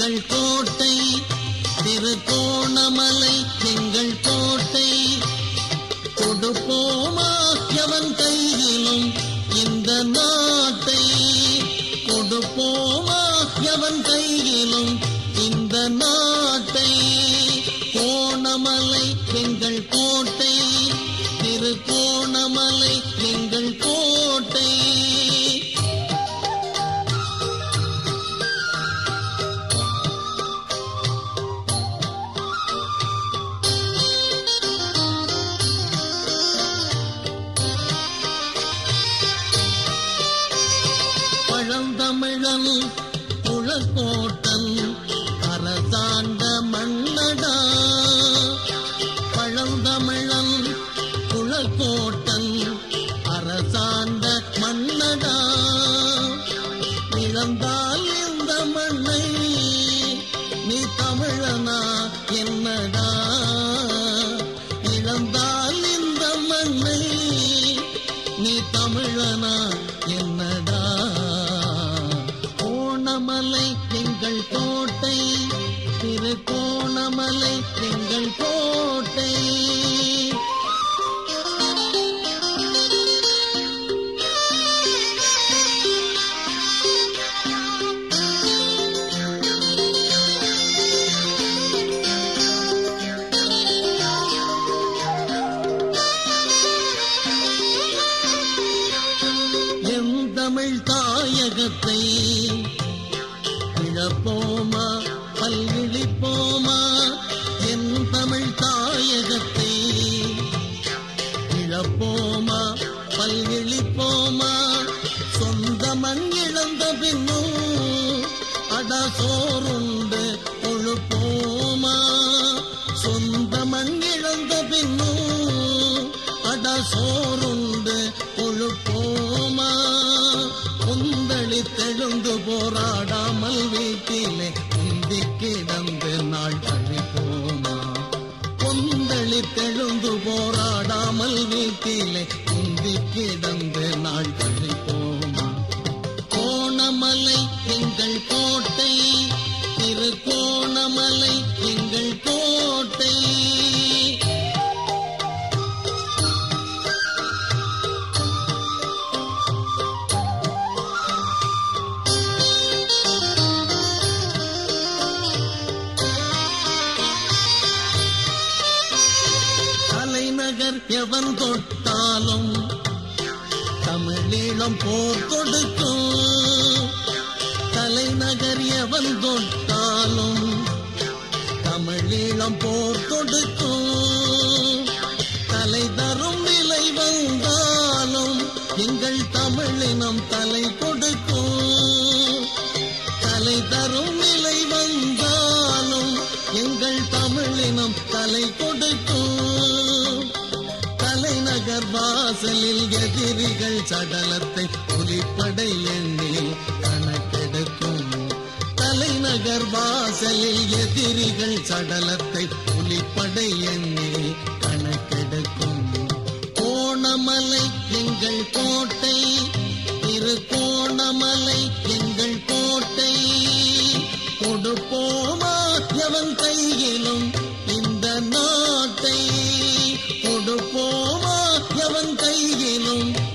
எங்கள் கோட்டை, திருகோணமலை எங்கள் கோட்டை. கொடுப்போமா எவன் கையிலும் இந்த நாட்டை, கொடுப்போமா எவன் கையிலும் இந்த நாட்டை. கோணமலை எங்கள் கோட்டை, திருகோணமலை எங்கள் கோட்டை. பழந்தமிழன் புலக்கோட்டன் அரசாண்ட மன்னடா, பழந்தமிழன் புலக்கோட்டன் அரசாண்ட மன்னடா. இழந்தால் இந்த மண்ணை நீ தமிழனா என்னடா, இழந்தால் இந்த மண்ணை நீ தமிழனா என்னடா. கோணமலை எங்கள் கோட்டை, திருகோணமலை எங்கள் கோட்டை. என் தமிழ் தாயகத்தை இழப்போமா பல்விழிப்போமா, என் தமிழ் தாயகத்தை இழப்போமா பல்விழிப்போமா. சொந்த மண் இழந்த பின்னும் அடா சோறுண்டு கொழுப்போமா, சொந்த மண் இழந்த பின்னும் அடா சோறுண்டு கொழுப்போமா. கொந்தளித்தெழுந்து போராடாமல் வீட்டிலே உந்தி கிடந்து நாள் கழிப்போமா, கொந்தளித்தெழுந்து போராடாமல் வீட்டிலே உந்தி கிடந்து நாள் கழிப்போமா. கோணமலை எங்கள் கோட்டை, திருகோணமலை எங்கள் கோட்டை. தலைநகர் எவன் தொட்டாலும் தமிழீழம் போர் தொடுக்கும், தலைநகர் எவன் தொட்டாலும் தமிழீழம் போர் தொடுக்கும். தலை தரும் நிலை வந்தாலும் எங்கள் தமிழினம் தலை கொடுக்கும், தலை தரும் நிலை வந்தாலும் எங்கள் தமிழினம் தலை கொடுக்கும். தலைநகர் வாசலில் எதிரிகள் சடலத்தை புலிப்படை எண்ணில் கணக்கெடுக்கும், தலைநகர் வாசலில் எதிரிகள் சடலத்தை புலிப்படை எண்ணில் கணக்கெடுக்கும். கோணமலை எங்கள் கோட்டை, திருகோணமலை எங்கள் கோட்டை. கொடுப்போமா எவன் கையிலும் இந்த நாட்டை, கொடுப்போமா எவன் கையிலும்